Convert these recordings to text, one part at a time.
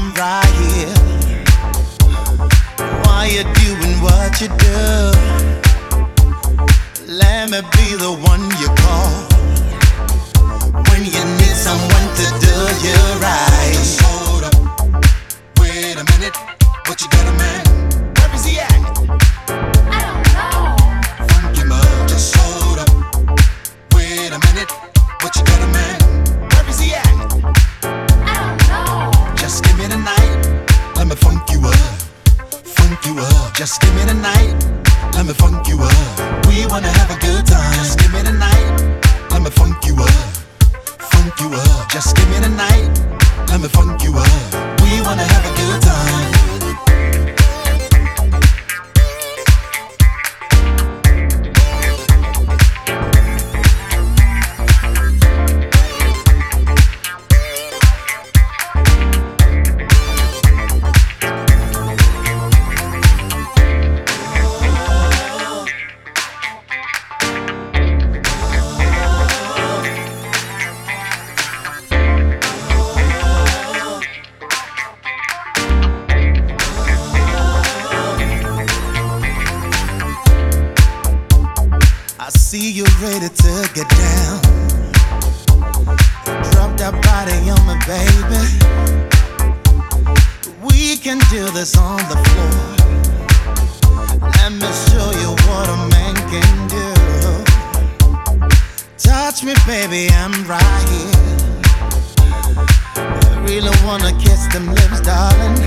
I'm right here. Why you doing what you do? Let me be the one you call when you need someone to do you right. Just hold up, wait a minute, what you got a man? Where is he at? I don't know. Funky mug, just hold up, wait a minute, what you got a man? Where is he at? I don't know. Just give me the night, let me funk you up, funk you up. Just give me the night, let me funk you up. We wanna have a good time. Just give me the night, let me funk you up, funk you up. Just give me the night, let me funk you up. We wanna have a good time. I see you ready to get down. Drop that body on me, baby. We can do this on the floor. Let me show you what a man can do. Touch me, baby, I'm right here. I really wanna kiss them lips, darling.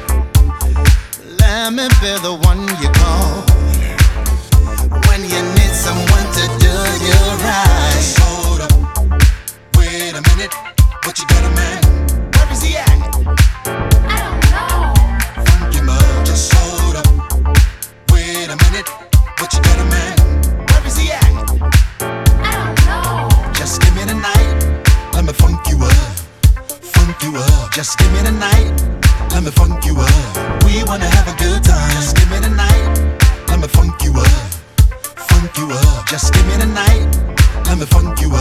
Let me be the one you call when you need someone to do you right. Just hold up, wait a minute, what you got a man? Where is he at? I don't know. Funky mug, just hold up, wait a minute, what you got a man? Where is he at? I don't know. Just give me the night, let me funk you up, funk you up. Just give me the night, let me funk you up. We wanna have a good time. Just give me the night, let me funk you up, funk you up. Just give me the night, let me funk you